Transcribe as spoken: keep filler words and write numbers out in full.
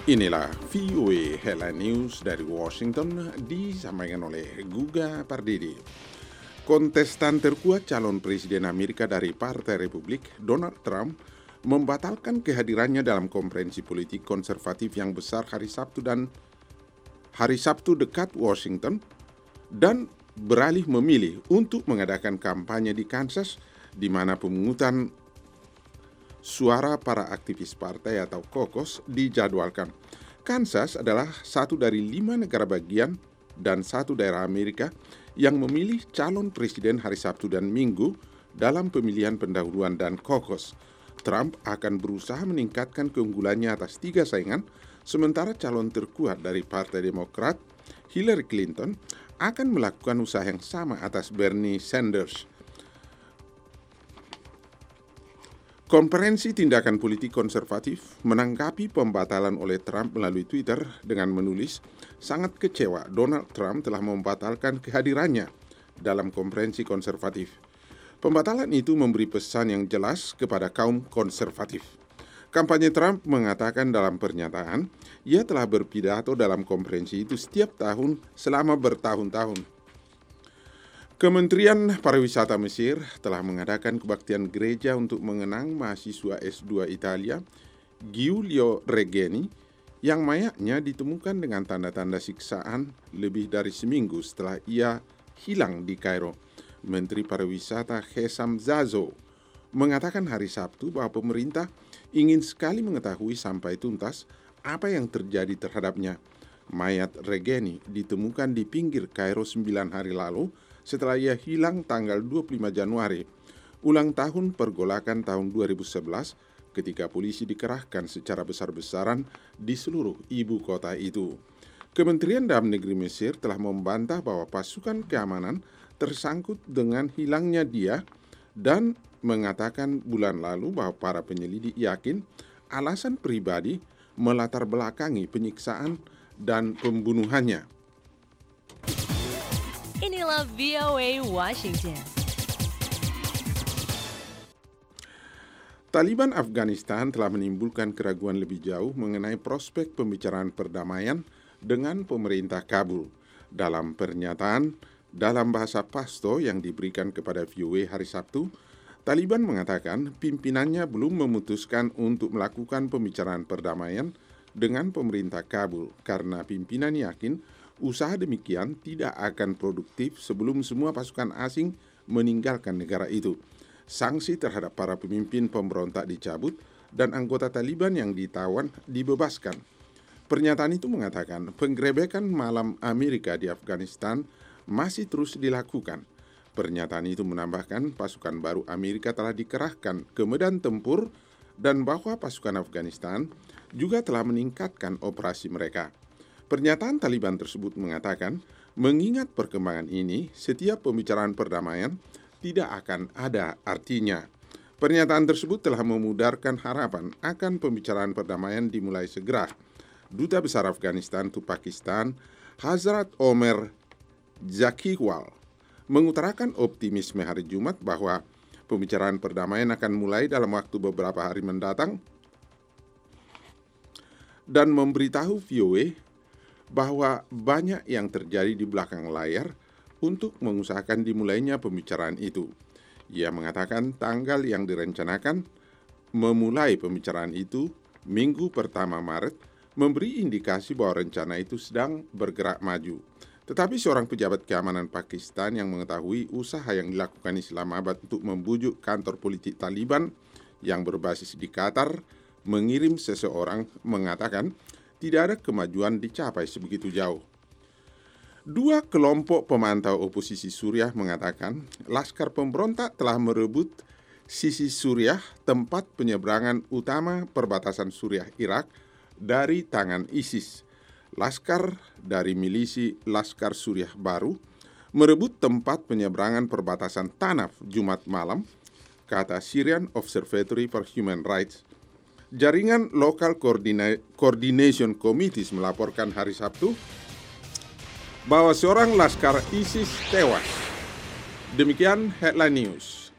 Inilah V O A Headline News dari Washington disampaikan oleh Guga Pardidi. Kontestan terkuat calon presiden Amerika dari Partai Republik, Donald Trump, membatalkan kehadirannya dalam konferensi politik konservatif yang besar hari Sabtu dan hari Sabtu dekat Washington dan beralih memilih untuk mengadakan kampanye di Kansas, di mana pemungutan suara para aktivis partai atau caucus dijadwalkan. Kansas adalah satu dari lima negara bagian dan satu daerah Amerika yang memilih calon presiden hari Sabtu dan Minggu dalam pemilihan pendahuluan dan caucus. Trump akan berusaha meningkatkan keunggulannya atas tiga saingan, sementara calon terkuat dari Partai Demokrat, Hillary Clinton, akan melakukan usaha yang sama atas Bernie Sanders. Konferensi Tindakan Politik Konservatif menanggapi pembatalan oleh Trump melalui Twitter dengan menulis, sangat kecewa Donald Trump telah membatalkan kehadirannya dalam konferensi konservatif. Pembatalan itu memberi pesan yang jelas kepada kaum konservatif. Kampanye Trump mengatakan dalam pernyataan, ia telah berpidato dalam konferensi itu setiap tahun selama bertahun-tahun. Kementerian Pariwisata Mesir telah mengadakan kebaktian gereja untuk mengenang mahasiswa S dua Italia, Giulio Regeni, yang mayatnya ditemukan dengan tanda-tanda siksaan lebih dari seminggu setelah ia hilang di Kairo. Menteri Pariwisata Hesam Zazo mengatakan hari Sabtu bahwa pemerintah ingin sekali mengetahui sampai tuntas apa yang terjadi terhadapnya. Mayat Regeni ditemukan di pinggir Kairo sembilan hari lalu, setelah ia hilang tanggal dua puluh lima Januari, ulang tahun pergolakan tahun dua ribu sebelas, ketika polisi dikerahkan secara besar-besaran di seluruh ibu kota itu. Kementerian Dalam Negeri Mesir telah membantah bahwa pasukan keamanan tersangkut dengan hilangnya dia dan mengatakan bulan lalu bahwa para penyelidik yakin alasan pribadi melatar belakangi penyiksaan dan pembunuhannya. Inilah V O A Washington. Taliban Afghanistan telah menimbulkan keraguan lebih jauh mengenai prospek pembicaraan perdamaian dengan pemerintah Kabul. Dalam pernyataan dalam bahasa Pashto yang diberikan kepada V O A hari Sabtu, Taliban mengatakan pimpinannya belum memutuskan untuk melakukan pembicaraan perdamaian dengan pemerintah Kabul karena pimpinan yakin usaha demikian tidak akan produktif sebelum semua pasukan asing meninggalkan negara itu. Sanksi terhadap para pemimpin pemberontak dicabut dan anggota Taliban yang ditawan dibebaskan. Pernyataan itu mengatakan penggerebekan malam Amerika di Afghanistan masih terus dilakukan. Pernyataan itu menambahkan pasukan baru Amerika telah dikerahkan ke medan tempur dan bahwa pasukan Afghanistan juga telah meningkatkan operasi mereka. Pernyataan Taliban tersebut mengatakan, mengingat perkembangan ini, setiap pembicaraan perdamaian tidak akan ada artinya. Pernyataan tersebut telah memudarkan harapan akan pembicaraan perdamaian dimulai segera. Duta Besar Afghanistan untuk Pakistan, Hazrat Omer Zakiwal, mengutarakan optimisme hari Jumat bahwa pembicaraan perdamaian akan mulai dalam waktu beberapa hari mendatang dan memberitahu V O A bahwa banyak yang terjadi di belakang layar untuk mengusahakan dimulainya pembicaraan itu. Ia mengatakan tanggal yang direncanakan memulai pembicaraan itu minggu pertama Maret memberi indikasi bahwa rencana itu sedang bergerak maju. Tetapi seorang pejabat keamanan Pakistan yang mengetahui usaha yang dilakukan Islamabad untuk membujuk kantor politik Taliban yang berbasis di Qatar mengirim seseorang mengatakan tidak ada kemajuan dicapai sebegitu jauh. Dua kelompok pemantau oposisi Suriah mengatakan Laskar Pemberontak telah merebut sisi Suriah, tempat penyeberangan utama perbatasan Suriah Irak, dari tangan ISIS. Laskar dari milisi Laskar Suriah Baru merebut tempat penyeberangan perbatasan Tanaf Jumat malam, kata Syrian Observatory for Human Rights. Jaringan Local Coordina- Coordination Committees melaporkan hari Sabtu bahwa seorang laskar ISIS tewas. Demikian Headline News.